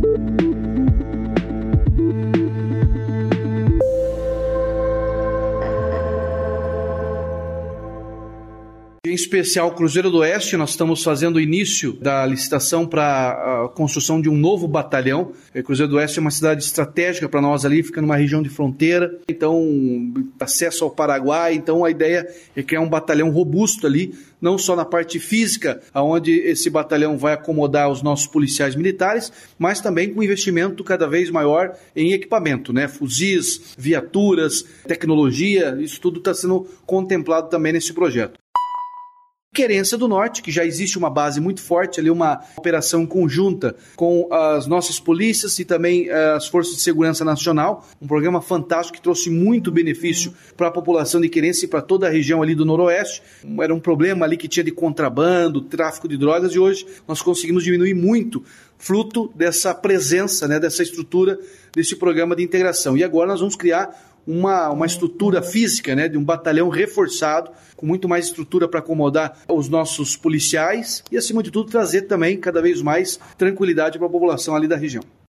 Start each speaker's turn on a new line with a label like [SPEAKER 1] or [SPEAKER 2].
[SPEAKER 1] Em especial, Cruzeiro do Oeste, nós estamos fazendo o início da licitação para a construção de um novo batalhão. Cruzeiro do Oeste é uma cidade estratégica para nós ali, fica numa região de fronteira, então acesso ao Paraguai, então a ideia é criar um batalhão robusto ali, não só na parte física, onde esse batalhão vai acomodar os nossos policiais militares, mas também com investimento cada vez maior em equipamento, né? Fuzis, viaturas, tecnologia, isso tudo está sendo contemplado também nesse projeto. Querência do Norte, que já existe uma base muito forte ali, uma operação conjunta com as nossas polícias e também as Forças de Segurança Nacional, um programa fantástico que trouxe muito benefício para a população de Querência e para toda a região ali do Noroeste. Era um problema ali que tinha de contrabando, tráfico de drogas, e hoje nós conseguimos diminuir muito, fruto dessa presença, né, dessa estrutura, desse programa de integração. E agora nós vamos criar uma estrutura física, né, de um batalhão reforçado, com muito mais estrutura para acomodar os nossos policiais e, acima de tudo, trazer também cada vez mais tranquilidade para a população ali da região.